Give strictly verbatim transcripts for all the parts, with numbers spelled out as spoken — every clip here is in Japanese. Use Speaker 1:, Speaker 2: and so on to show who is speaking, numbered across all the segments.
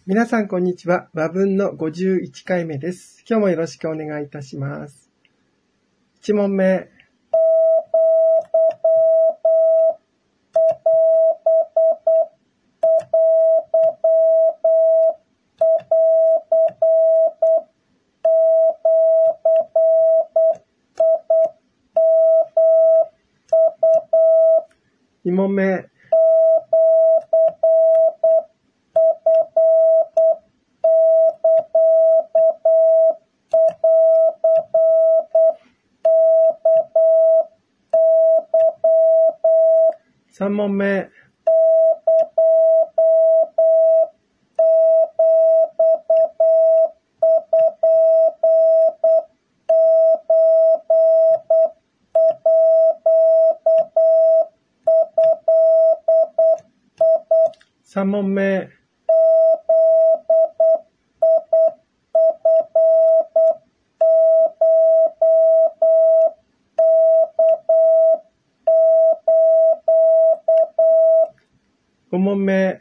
Speaker 1: 皆さんこんにちは。和文のごじゅういっかいめです。今日もよろしくお願いいたします。いち問目。に問目。さん問目。さん問目。ご問目。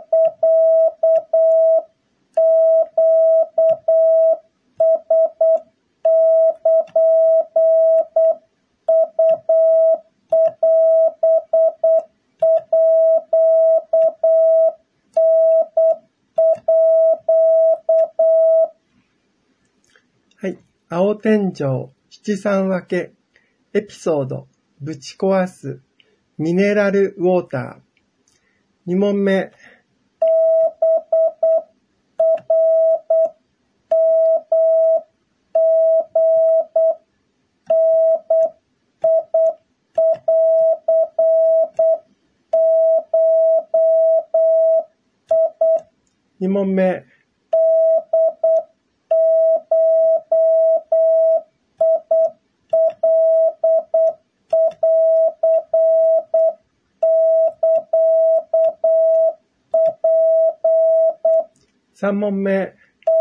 Speaker 1: はい。青天井、七三分け、エピソード、ぶち壊す、ミネラルウォーター。に問目。に問目。さん問目。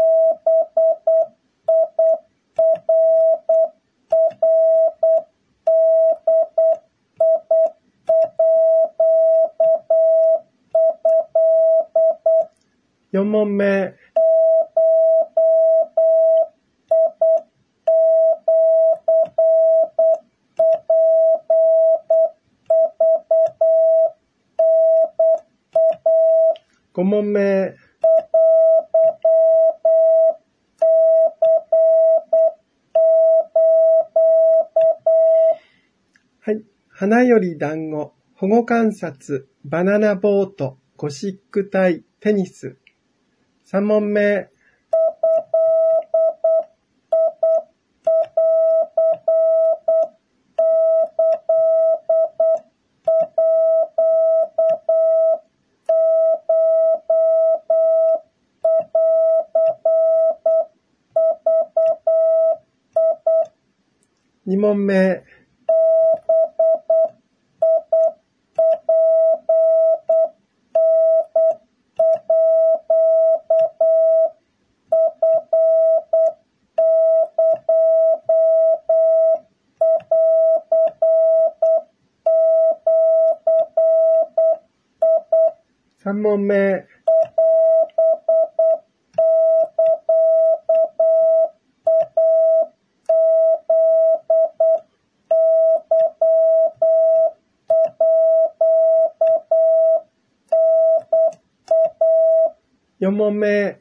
Speaker 1: よん問目。ご問目。はい。花より団子、保護観察、バナナボート、ゴシック体、テニス。さん問目。に問目。さん問目。よん問目。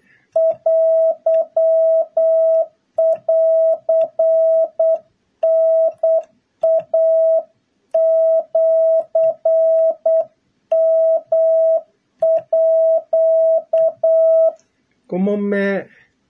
Speaker 1: ご問目。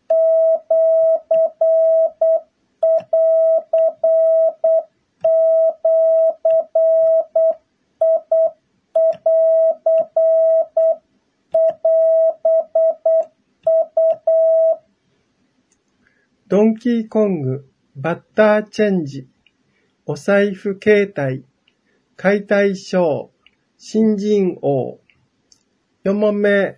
Speaker 1: ドンキーコング、バッターチェンジ、お財布携帯、解体ショー、新人王。よん問目。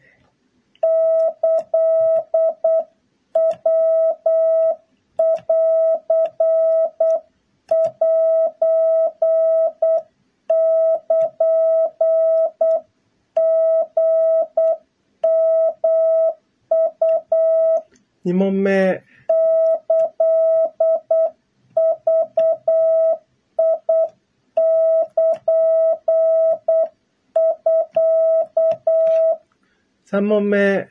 Speaker 1: に問目、さん問目、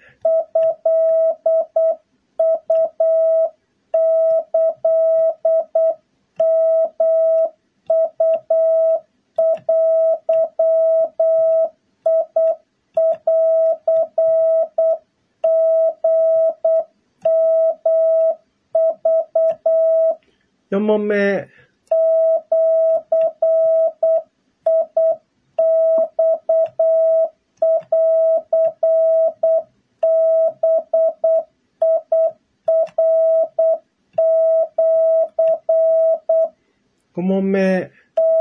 Speaker 1: よん問目、ご問目、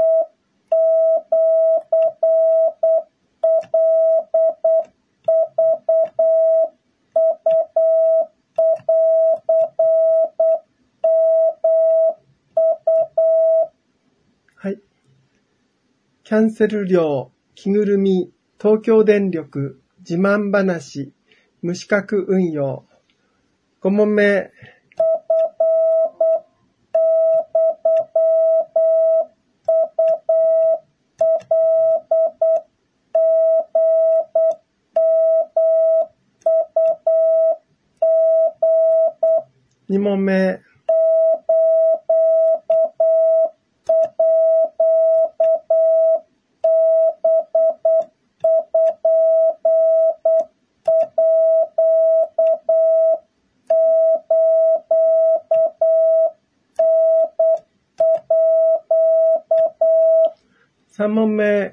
Speaker 1: はい。キャンセル料、着ぐるみ、東京電力、自慢話、無資格運用。ご問目、に問目、さん問目、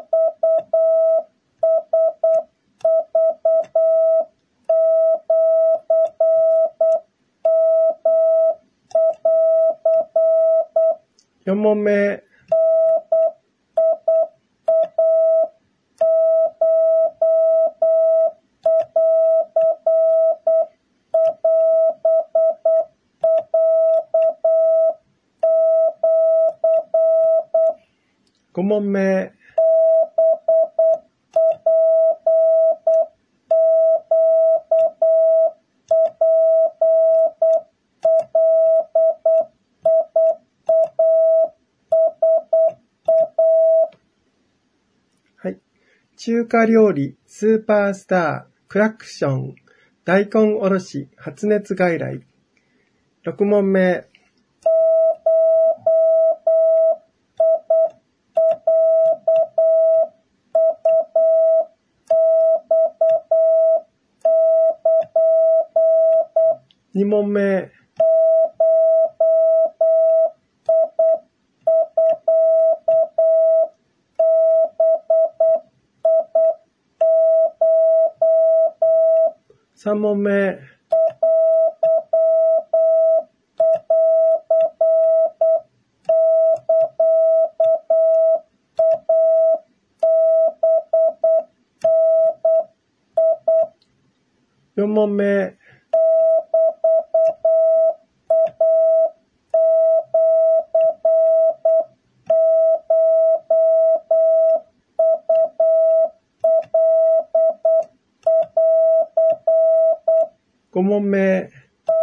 Speaker 1: よん問目、ご問目、はい。中華料理、スーパースター、クラクション、大根おろし、発熱外来。ろく問目、に問目、さん問目、よん問目、ご問目、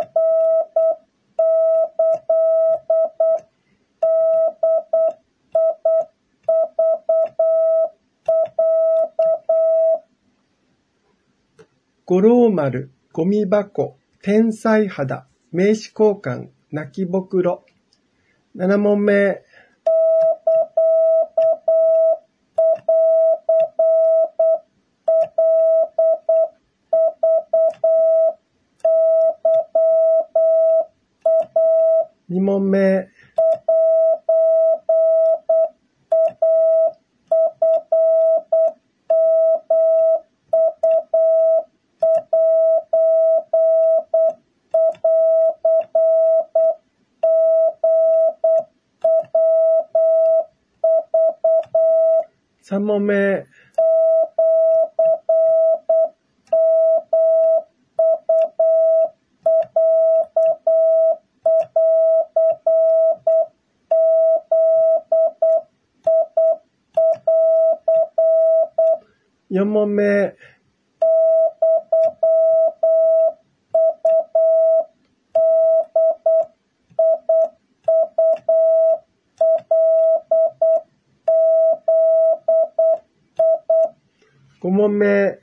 Speaker 1: 五郎丸、ゴミ箱、天才肌、名刺交換、泣きぼくろ。なな問目、に問目、さん問目、よん問目、 目。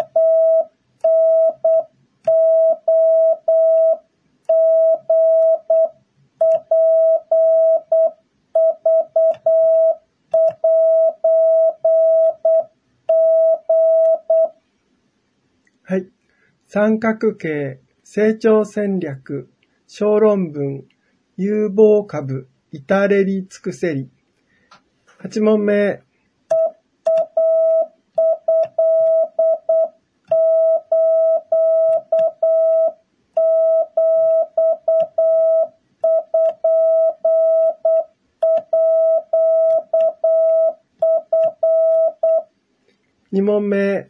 Speaker 1: はい。三角形、成長戦略、小論文、有望株、至れり尽くせり。八問目。二問目。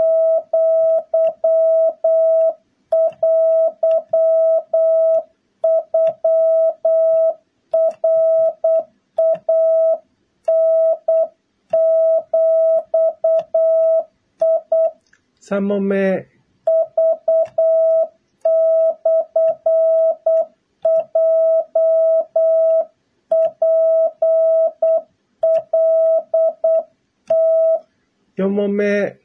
Speaker 1: 三問目。四問目。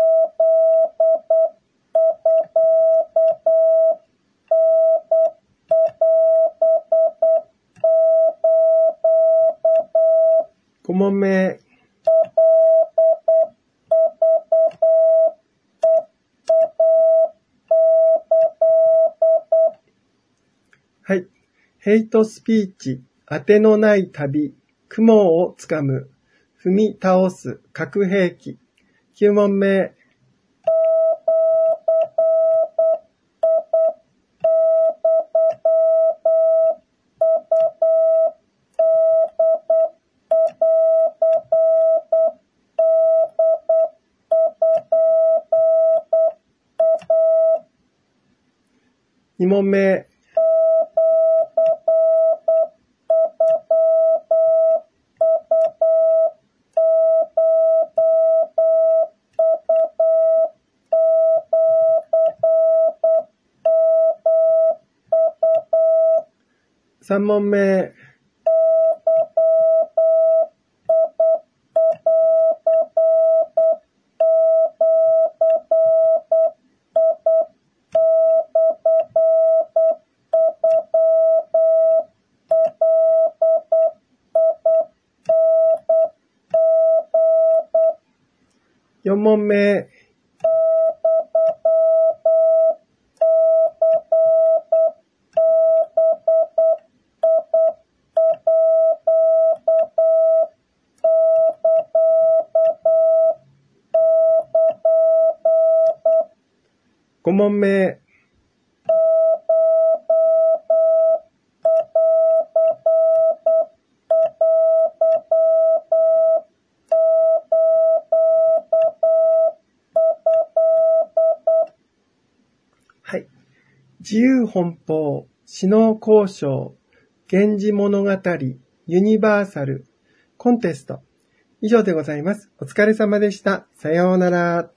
Speaker 1: 五問目。はい。ヘイトスピーチ、当てのない旅、雲をつかむ、踏み倒す、核兵器。九問目。二問目。三問目。四問目。五問目。はい。自由奔放、詩能交渉、源氏物語、ユニバーサル、コンテスト。以上でございます。お疲れ様でした。さようなら。